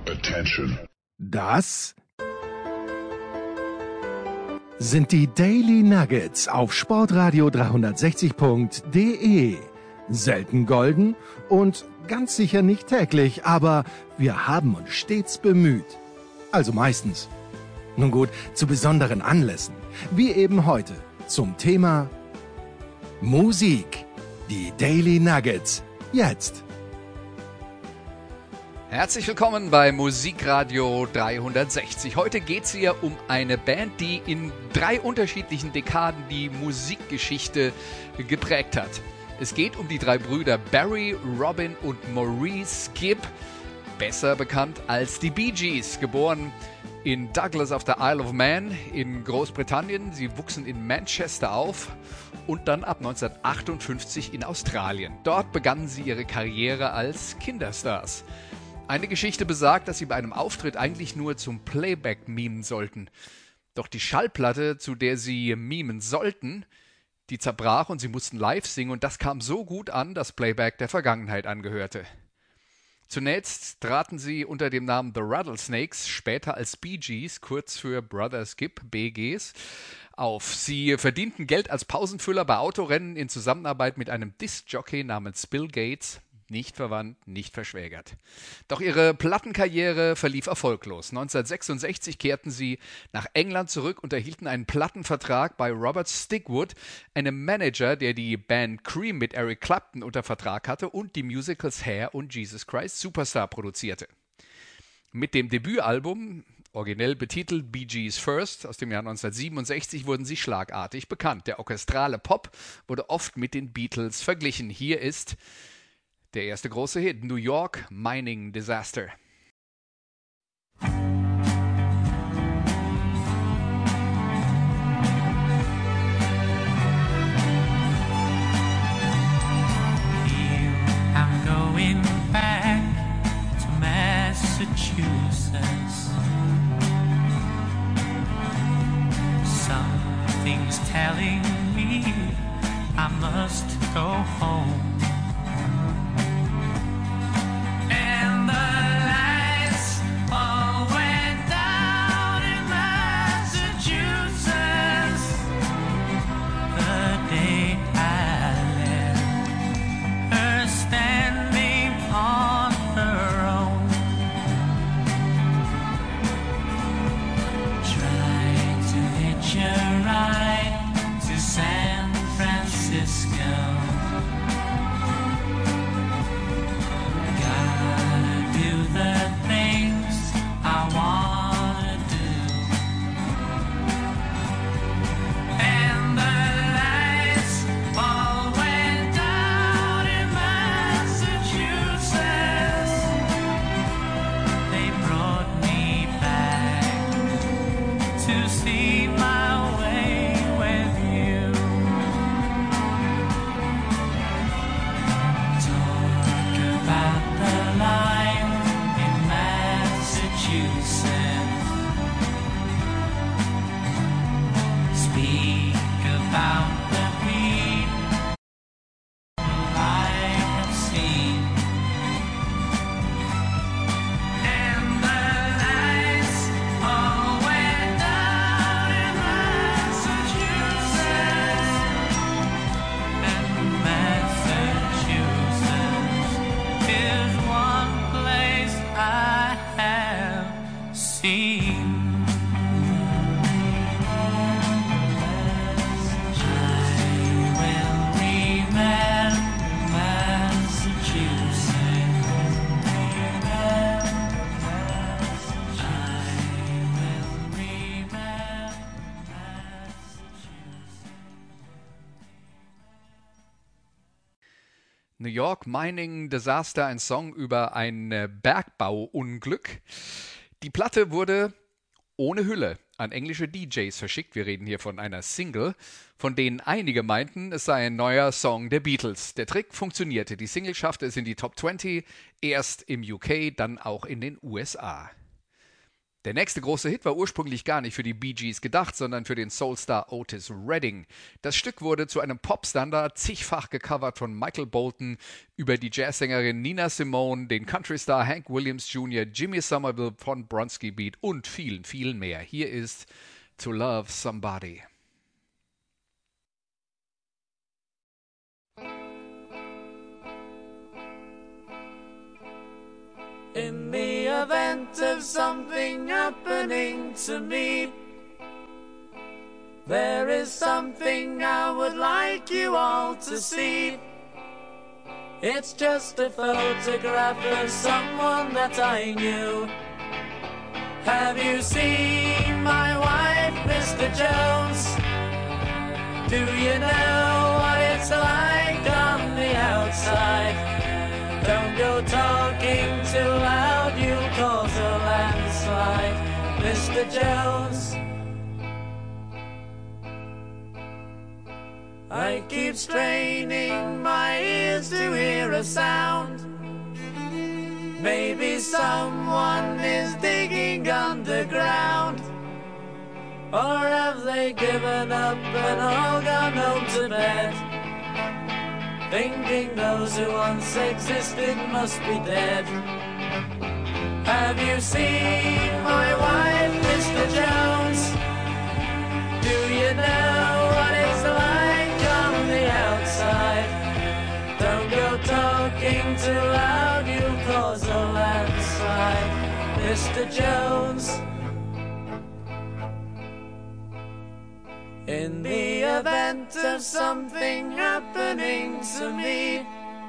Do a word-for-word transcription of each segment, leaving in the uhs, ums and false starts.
Attention. Das sind die Daily Nuggets auf Sportradio dreihundertsechzig Punkt de. Selten golden und ganz sicher nicht täglich, aber wir haben uns stets bemüht. Also meistens. Nun gut, zu besonderen Anlässen, wie eben heute, zum Thema Musik. Die Daily Nuggets, jetzt. Herzlich willkommen bei Musikradio dreihundertsechzig. Heute geht es hier um eine Band, die in drei unterschiedlichen Dekaden die Musikgeschichte geprägt hat. Es geht um die drei Brüder Barry, Robin und Maurice Gibb, besser bekannt als die Bee Gees, geboren in Douglas auf der Isle of Man in Großbritannien. Sie wuchsen in Manchester auf und dann ab neunzehnhundertachtundfünfzig in Australien. Dort begannen sie ihre Karriere als Kinderstars. Eine Geschichte besagt, dass sie bei einem Auftritt eigentlich nur zum Playback mimen sollten. Doch die Schallplatte, zu der sie mimen sollten, die zerbrach und sie mussten live singen und das kam so gut an, dass Playback der Vergangenheit angehörte. Zunächst traten sie unter dem Namen The Rattlesnakes, später als Bee Gees, kurz für Brothers Gibb, B Gs, auf. Sie verdienten Geld als Pausenfüller bei Autorennen in Zusammenarbeit mit einem Disc-Jockey namens Bill Gates, nicht verwandt, nicht verschwägert. Doch ihre Plattenkarriere verlief erfolglos. neunzehnhundertsechsundsechzig kehrten sie nach England zurück und erhielten einen Plattenvertrag bei Robert Stigwood, einem Manager, der die Band Cream mit Eric Clapton unter Vertrag hatte und die Musicals Hair und Jesus Christ Superstar produzierte. Mit dem Debütalbum, originell betitelt Bee Gees First, aus dem Jahr neunzehnhundertsiebenundsechzig, wurden sie schlagartig bekannt. Der orchestrale Pop wurde oft mit den Beatles verglichen. Hier ist der erste große Hit, New York Mining Disaster. Here I'm going back to Massachusetts. Something's telling me I must go home. New York Mining Disaster, ein Song über ein Bergbauunglück. Die Platte wurde ohne Hülle an englische D Js verschickt. Wir reden hier von einer Single, von denen einige meinten, es sei ein neuer Song der Beatles. Der Trick funktionierte. Die Single schaffte es in die Top zwanzig, erst im U K, dann auch in den U S A. Der nächste große Hit war ursprünglich gar nicht für die Bee Gees gedacht, sondern für den Soulstar Otis Redding. Das Stück wurde zu einem Popstandard, zigfach gecovert von Michael Bolton über die Jazzsängerin Nina Simone, den Countrystar Hank Williams Junior, Jimmy Somerville von Bronski Beat und vielen, vielen mehr. Hier ist To Love Somebody. In the event of something happening to me, there is something I would like you all to see. It's just a photograph of someone that I knew. Have you seen my wife, Mister Jones? Do you know what it's like on the outside? Don't go talking too loud, you'll cause a landslide, Mister Jones. I keep straining my ears to hear a sound. Maybe someone is digging underground. Or have they given up and all gone home to bed, thinking those who once existed must be dead? Have you seen my wife, Mister Jones? Do you know what it's like on the outside? Don't go talking too loud, you'll cause a landslide, Mister Jones. In the event of something happening to me,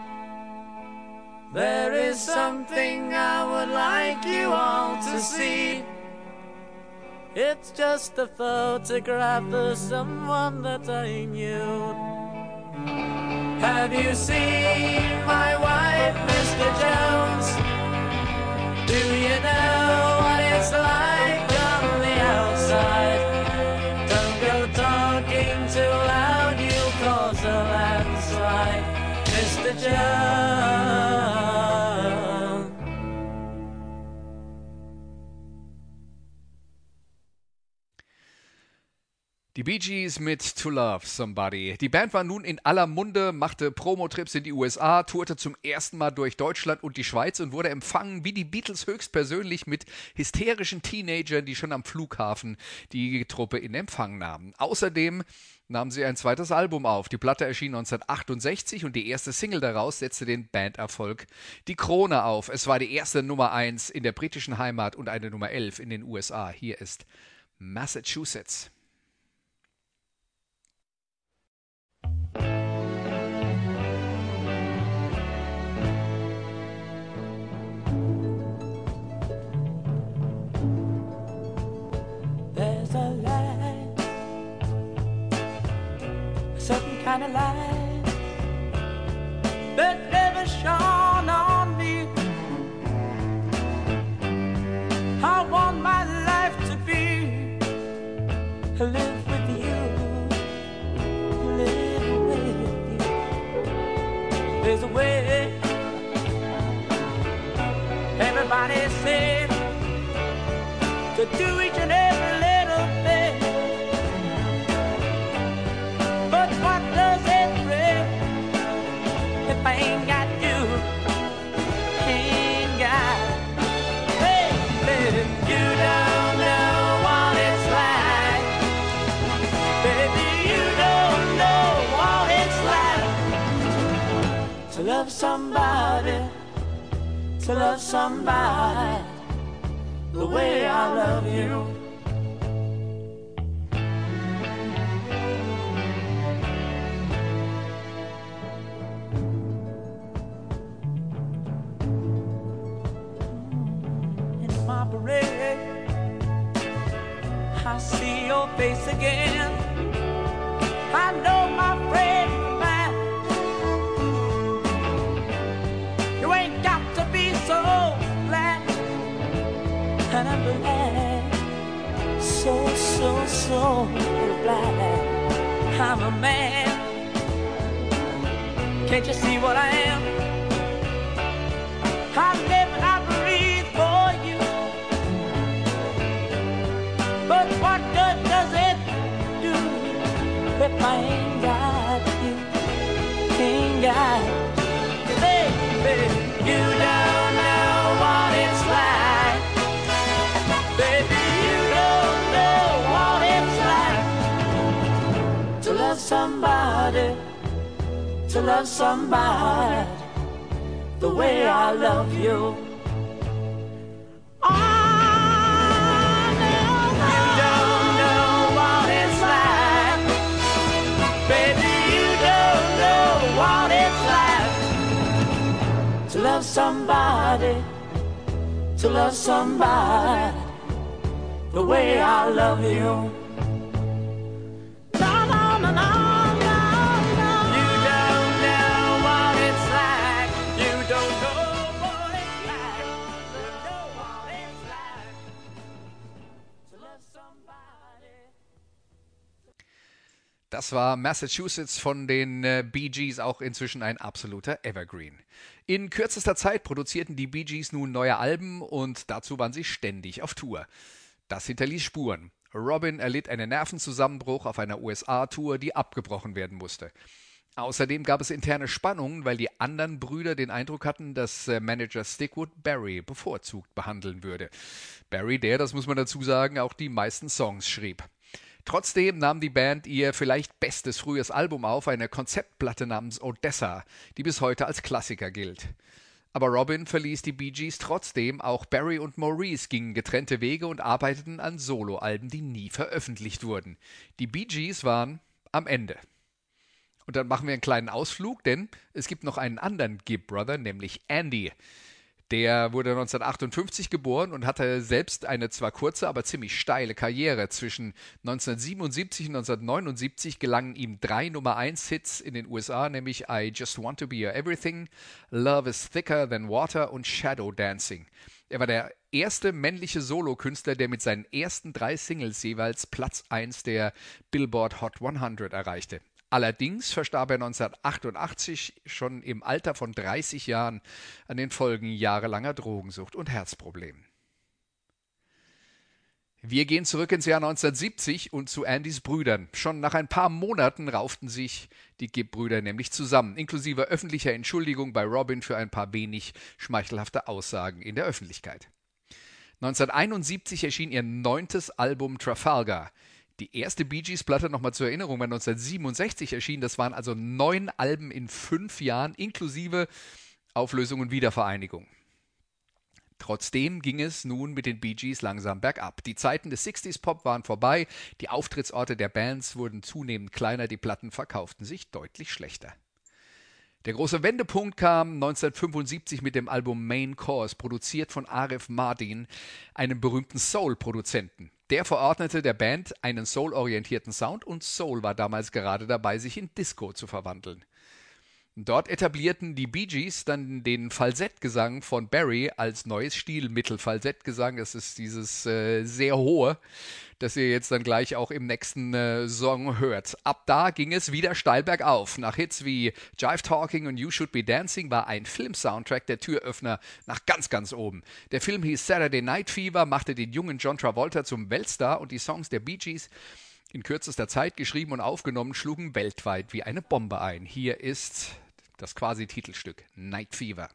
there is something I would like you all to see. It's just a photograph of someone that I knew. Have you seen my wife, Mister Jones? Do you know what it's like on the outside? Talking too loud, you'll cause a landslide, Mister Jones. Die Bee Gees mit To Love Somebody. Die Band war nun in aller Munde, machte Promotrips in die U S A, tourte zum ersten Mal durch Deutschland und die Schweiz und wurde empfangen wie die Beatles höchstpersönlich mit hysterischen Teenagern, die schon am Flughafen die Truppe in Empfang nahmen. Außerdem nahmen sie ein zweites Album auf. Die Platte erschien neunzehnhundertachtundsechzig und die erste Single daraus setzte den Banderfolg Die Krone auf. Es war die erste Nummer eins in der britischen Heimat und eine Nummer elf in den U S A. Hier ist Massachusetts. There's a light, a certain kind of light that never shone on me. I want my life to be to live with you, live with you. There's a way, everybody says, to do each and every little thing. But what does it bring if I ain't got you? Ain't got, baby, you don't know what it's like. Baby, you don't know what it's like to love somebody, to love somebody the way I love you. In my parade, I see your face again. I know my friend man, you ain't got to be so glad. And I'm glad, so, so, so glad I'm a man. Can't you see what I am? I live and I breathe for you. somebody, to love somebody the way I love you. Oh, no, you don't know what it's like, baby, you don't know what it's like to love somebody, to love somebody the way I love you. No, no, no, no. Das war Massachusetts von den äh, Bee Gees, auch inzwischen ein absoluter Evergreen. In kürzester Zeit produzierten die Bee Gees nun neue Alben und dazu waren sie ständig auf Tour. Das hinterließ Spuren. Robin erlitt einen Nervenzusammenbruch auf einer U S A-Tour, die abgebrochen werden musste. Außerdem gab es interne Spannungen, weil die anderen Brüder den Eindruck hatten, dass äh, Manager Stickwood Barry bevorzugt behandeln würde. Barry, der, das muss man dazu sagen, auch die meisten Songs schrieb. Trotzdem nahm die Band ihr vielleicht bestes frühes Album auf, eine Konzeptplatte namens Odessa, die bis heute als Klassiker gilt. Aber Robin verließ die Bee Gees trotzdem, auch Barry und Maurice gingen getrennte Wege und arbeiteten an Soloalben, die nie veröffentlicht wurden. Die Bee Gees waren am Ende. Und dann machen wir einen kleinen Ausflug, denn es gibt noch einen anderen Gibb-Brother, nämlich Andy. Der wurde neunzehnhundertachtundfünfzig geboren und hatte selbst eine zwar kurze, aber ziemlich steile Karriere. Zwischen neunzehnhundertsiebenundsiebzig und neunzehnhundertneunundsiebzig gelangen ihm drei Nummer eins Hits in den U S A, nämlich I Just Want to Be Your Everything, Love is Thicker Than Water und Shadow Dancing. Er war der erste männliche Solokünstler, der mit seinen ersten drei Singles jeweils Platz eins der Billboard Hot hundert erreichte. Allerdings verstarb er neunzehnhundertachtundachtzig schon im Alter von dreißig Jahren an den Folgen jahrelanger Drogensucht und Herzproblemen. Wir gehen zurück ins Jahr neunzehnhundertsiebzig und zu Andys Brüdern. Schon nach ein paar Monaten rauften sich die Gibb-Brüder nämlich zusammen, inklusive öffentlicher Entschuldigung bei Robin für ein paar wenig schmeichelhafte Aussagen in der Öffentlichkeit. neunzehnhunderteinundsiebzig erschien ihr neuntes Album Trafalgar. Die erste Bee Gees-Platte, nochmal zur Erinnerung, war neunzehnhundertsiebenundsechzig erschienen. Das waren also neun Alben in fünf Jahren, inklusive Auflösung und Wiedervereinigung. Trotzdem ging es nun mit den Bee Gees langsam bergab. Die Zeiten des sechziger-Pop waren vorbei, die Auftrittsorte der Bands wurden zunehmend kleiner, die Platten verkauften sich deutlich schlechter. Der große Wendepunkt kam neunzehnhundertfünfundsiebzig mit dem Album Main Course, produziert von Arif Mardin, einem berühmten Soul-Produzenten. Der verordnete der Band einen soul-orientierten Sound und Soul war damals gerade dabei, sich in Disco zu verwandeln. Dort etablierten die Bee Gees dann den Falsettgesang von Barry als neues Stilmittel. Falsettgesang, das ist dieses äh, sehr hohe, das ihr jetzt dann gleich auch im nächsten äh, Song hört. Ab da ging es wieder steil bergauf. Nach Hits wie Jive Talking und You Should Be Dancing war ein Film-Soundtrack der Türöffner nach ganz, ganz oben. Der Film hieß Saturday Night Fever, machte den jungen John Travolta zum Weltstar und die Songs der Bee Gees, in kürzester Zeit geschrieben und aufgenommen, schlugen weltweit wie eine Bombe ein. Hier ist das quasi Titelstück Night Fever.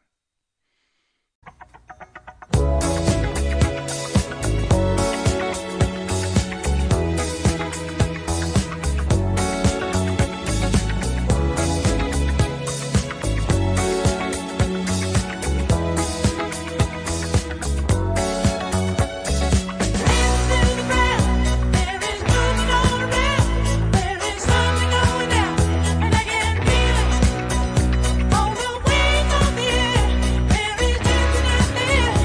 On the wing of the air, there is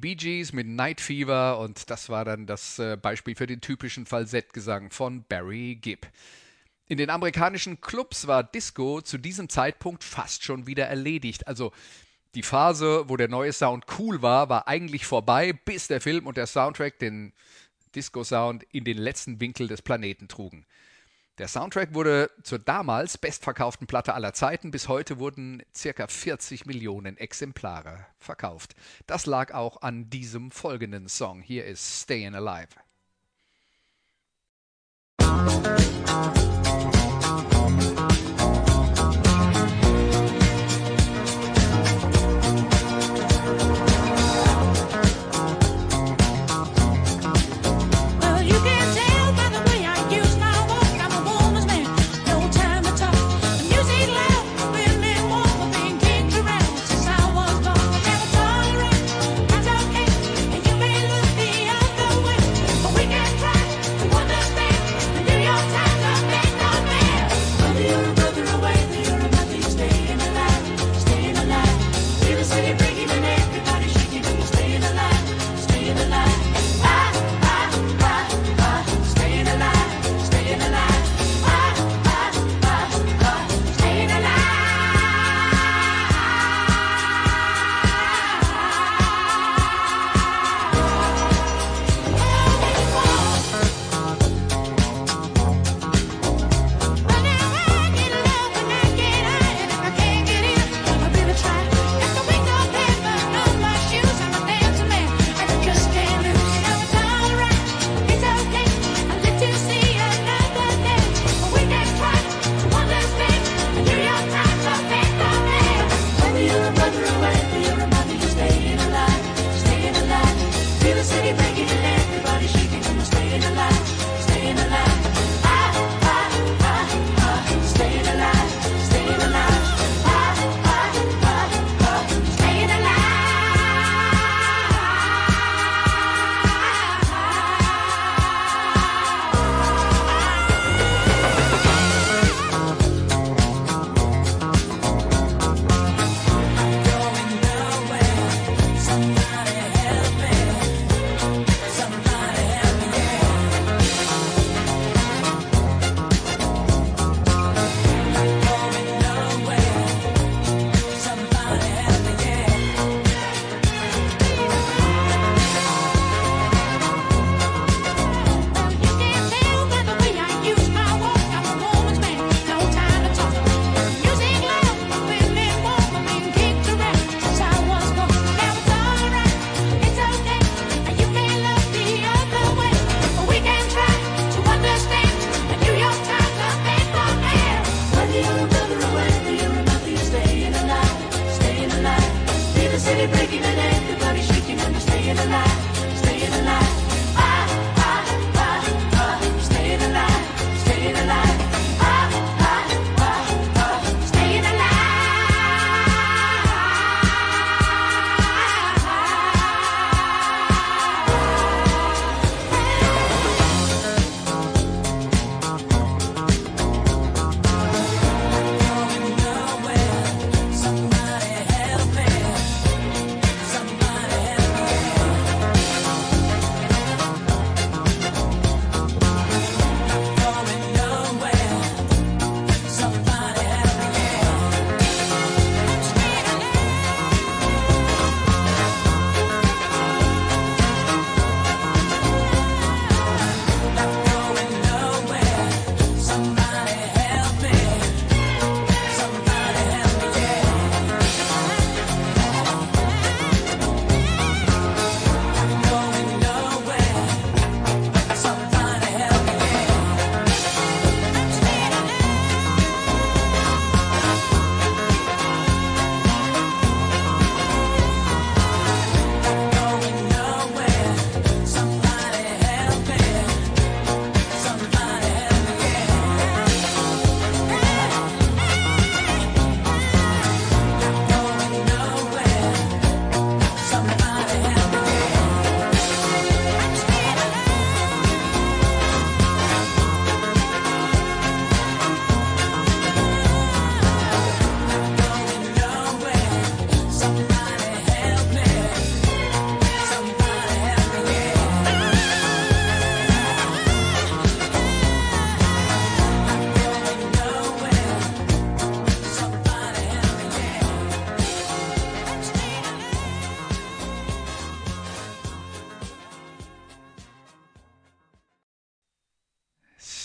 Bee Gees mit Night Fever und das war dann das äh, Beispiel für den typischen Falsettgesang von Barry Gibb. In den amerikanischen Clubs war Disco zu diesem Zeitpunkt fast schon wieder erledigt. Also die Phase, wo der neue Sound cool war, war eigentlich vorbei, bis der Film und der Soundtrack den Disco-Sound in den letzten Winkel des Planeten trugen. Der Soundtrack wurde zur damals bestverkauften Platte aller Zeiten. Bis heute wurden ca. vierzig Millionen Exemplare verkauft. Das lag auch an diesem folgenden Song. Hier ist Stayin' Alive. Bye.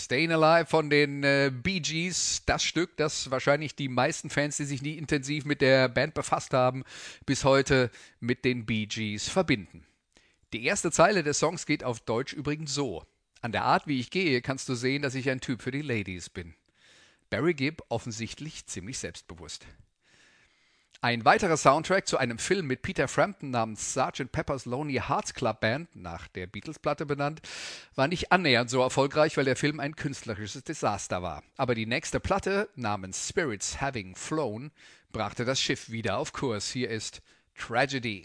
Stayin' Alive von den äh, Bee Gees, das Stück, das wahrscheinlich die meisten Fans, die sich nie intensiv mit der Band befasst haben, bis heute mit den Bee Gees verbinden. Die erste Zeile des Songs geht auf Deutsch übrigens so: An der Art, wie ich gehe, kannst du sehen, dass ich ein Typ für die Ladies bin. Barry Gibb offensichtlich ziemlich selbstbewusst. Ein weiterer Soundtrack zu einem Film mit Peter Frampton namens Sergeant Pepper's Lonely Hearts Club Band, nach der Beatles-Platte benannt, war nicht annähernd so erfolgreich, weil der Film ein künstlerisches Desaster war. Aber die nächste Platte namens Spirits Having Flown brachte das Schiff wieder auf Kurs. Hier ist Tragedy.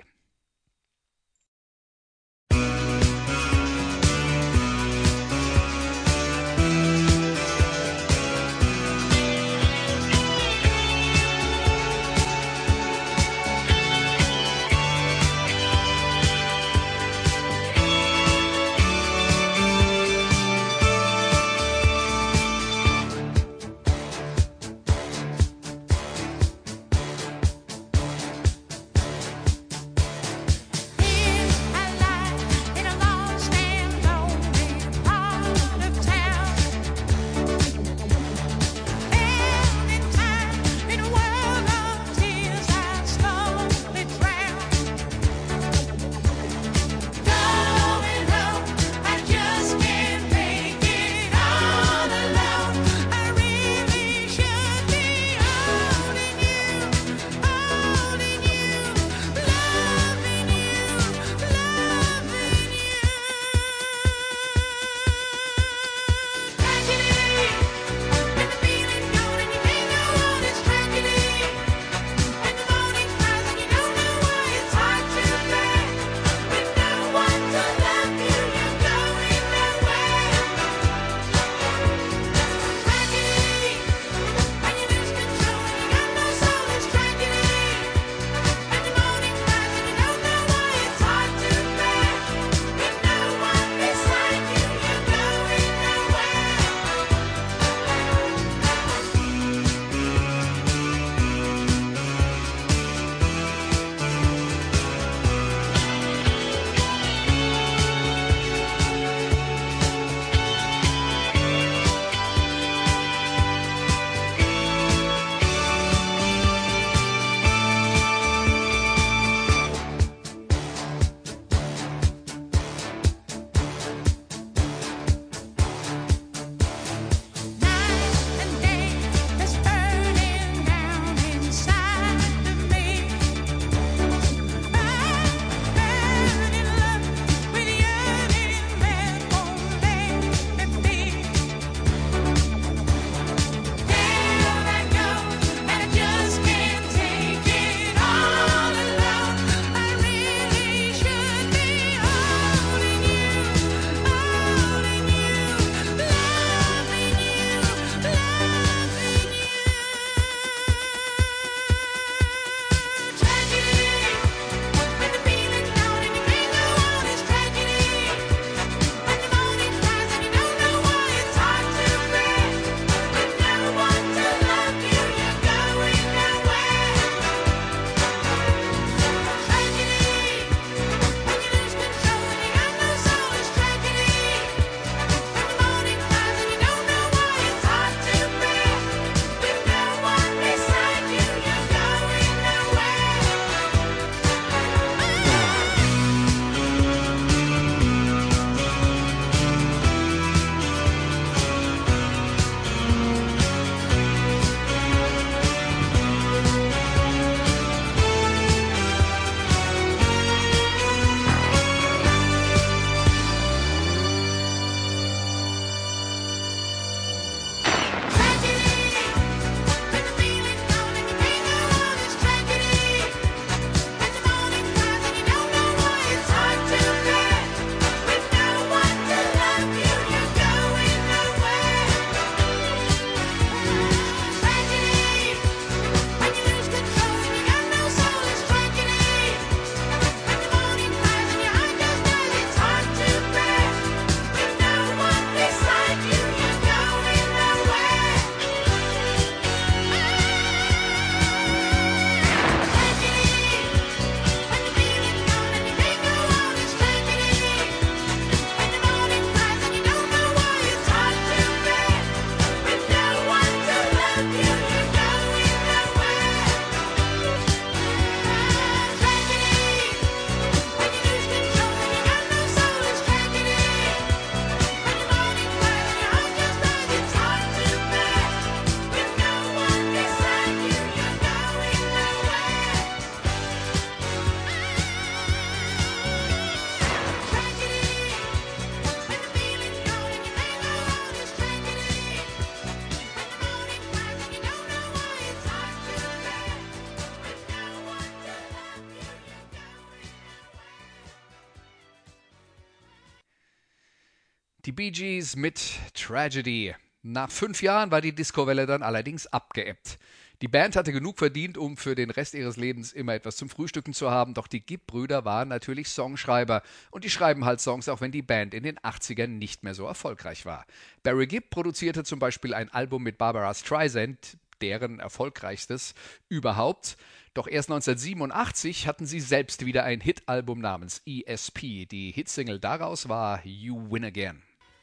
Die Bee Gees mit Tragedy. Nach fünf Jahren war die Disco-Welle dann allerdings abgeebbt. Die Band hatte genug verdient, um für den Rest ihres Lebens immer etwas zum Frühstücken zu haben, doch die Gibb-Brüder waren natürlich Songschreiber und die schreiben halt Songs, auch wenn die Band in den achtzigern nicht mehr so erfolgreich war. Barry Gibb produzierte zum Beispiel ein Album mit Barbara Streisand, deren erfolgreichstes überhaupt. Doch erst neunzehnhundertsiebenundachtzig hatten sie selbst wieder ein Hit-Album namens E S P. Die Hitsingle daraus war You Win Again.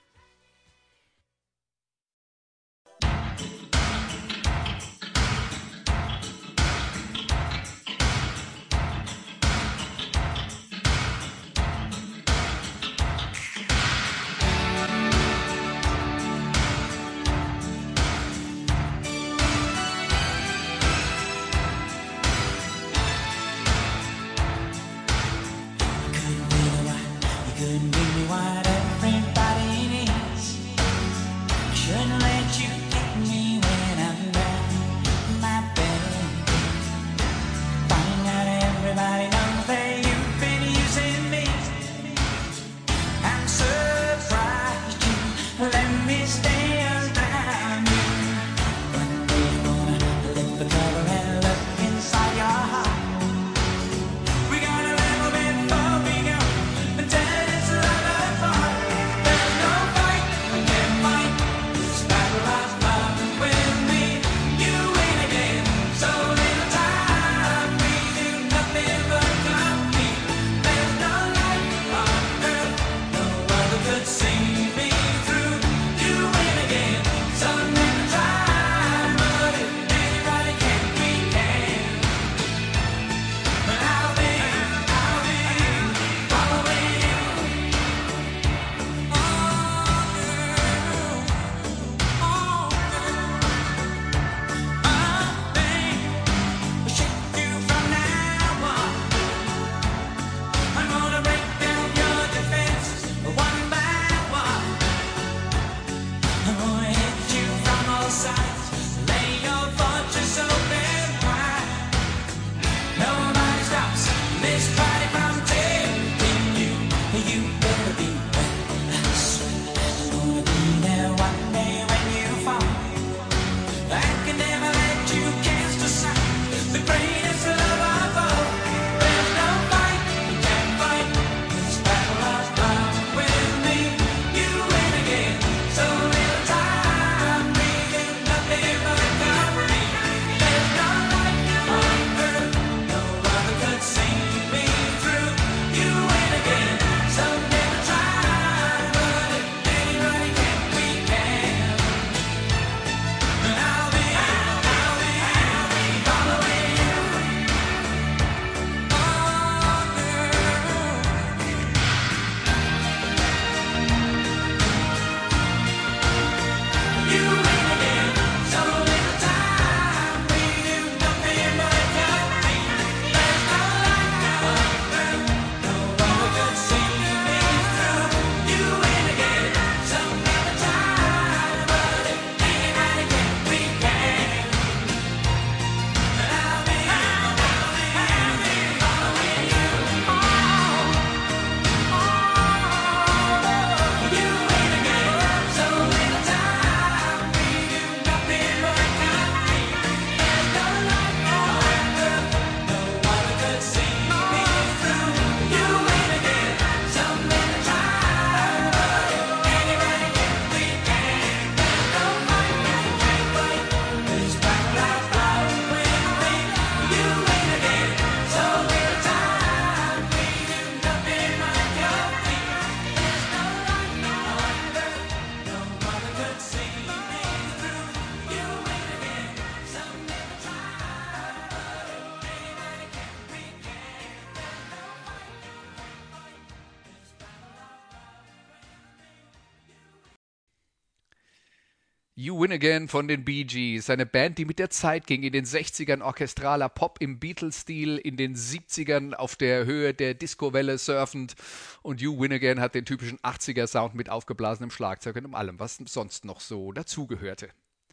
You Win Again von den Bee Gees, eine Band, die mit der Zeit ging, in den sechzigern orchestraler Pop im Beatles-Stil, in den siebzigern auf der Höhe der Disco-Welle surfend und You Win Again hat den typischen achtziger-Sound mit aufgeblasenem Schlagzeug und allem, was sonst noch so dazugehörte.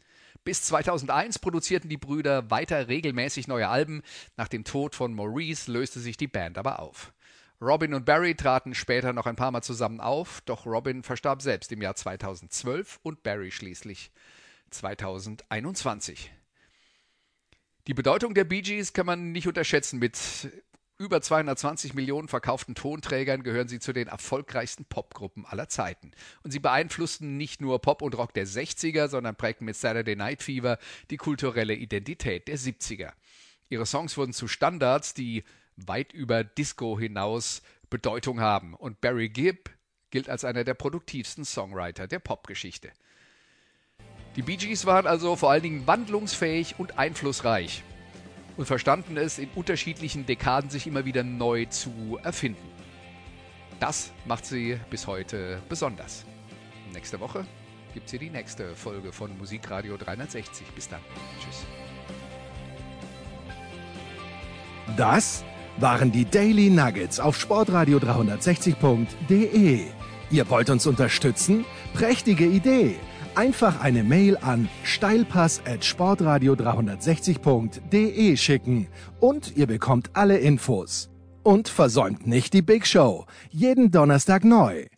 Bis zweitausendeins produzierten die Brüder weiter regelmäßig neue Alben, nach dem Tod von Maurice löste sich die Band aber auf. Robin und Barry traten später noch ein paar Mal zusammen auf, doch Robin verstarb selbst im Jahr zweitausendzwölf und Barry schließlich zweitausendeinundzwanzig. Die Bedeutung der Bee Gees kann man nicht unterschätzen. Mit über zweihundertzwanzig Millionen verkauften Tonträgern gehören sie zu den erfolgreichsten Popgruppen aller Zeiten. Und sie beeinflussten nicht nur Pop und Rock der sechziger, sondern prägten mit Saturday Night Fever die kulturelle Identität der siebziger. Ihre Songs wurden zu Standards, die weit über Disco hinaus Bedeutung haben. Und Barry Gibb gilt als einer der produktivsten Songwriter der Popgeschichte. Die Bee Gees waren also vor allen Dingen wandlungsfähig und einflussreich und verstanden es, in unterschiedlichen Dekaden sich immer wieder neu zu erfinden. Das macht sie bis heute besonders. Nächste Woche gibt es hier die nächste Folge von Musikradio dreihundertsechzig. Bis dann. Tschüss. Das waren die Daily Nuggets auf sportradio dreihundertsechzig punkt de. Ihr wollt uns unterstützen? Prächtige Idee! Einfach eine Mail an steilpass at sportradio dreihundertsechzig punkt de schicken und ihr bekommt alle Infos. Und versäumt nicht die Big Show. Jeden Donnerstag neu.